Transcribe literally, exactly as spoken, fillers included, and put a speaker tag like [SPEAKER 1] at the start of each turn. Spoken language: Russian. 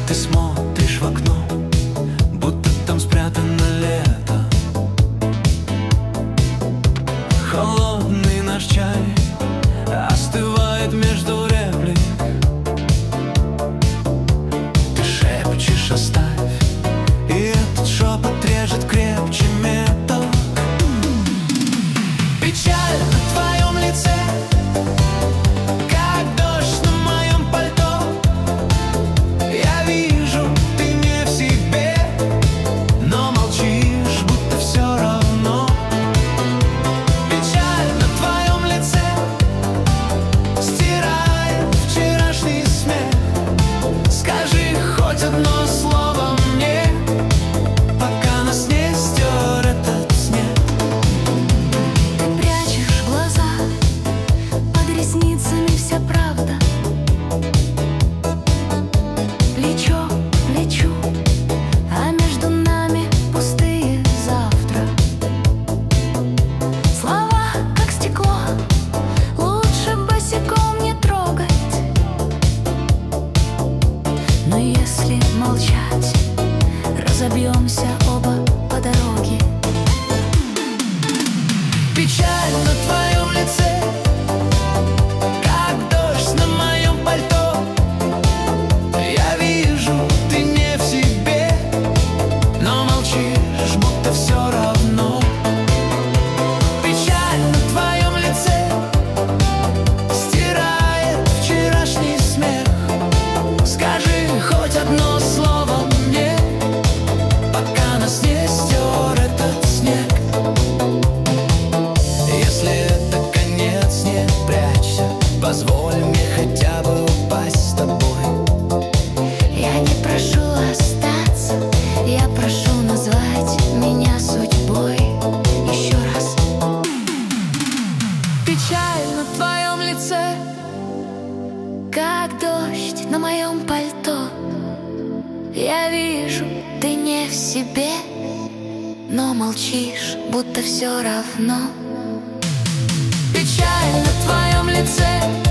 [SPEAKER 1] Ты смотришь в окно, будто там спрятано лето. Холодный наш чай остывает между реплик. Ты шепчешь: оставь, и этот шепот режет крепче металл. Печаль на твоем лице, как дождь на моем пальто. Я вижу, ты не в себе, но молчишь, будто все равно. Печаль на твоем лице стирает вчерашний смех. Скажи хоть одно слово мне, пока нас не стер этот снег.
[SPEAKER 2] Ты прячешь глаза, под ресницами вся правда. Плечо к плечу, а между нами пустые завтра. Слова как стекло, лучше босиком не трогать. Но если молчать, разобьемся оба по дороге.
[SPEAKER 1] Печаль на твоем лице, как дождь на моем пальто. Я вижу, ты не в себе, но молчишь, будто все равно. Печаль на твоем лице стирает вчерашний смех. Скажи хоть одно слово мне, пока нас не стер этот снег. Если это конец, не прячься, позволь мне хотя бы упасть с тобой.
[SPEAKER 2] Я не прошу остаться, я прошу назвать меня судьбой. Еще раз.
[SPEAKER 1] Печаль на твоем лице,
[SPEAKER 2] Как дождь на моем пальто. Я вижу, ты не в себе, но молчишь, будто все равно.
[SPEAKER 1] печаль на твоем лице.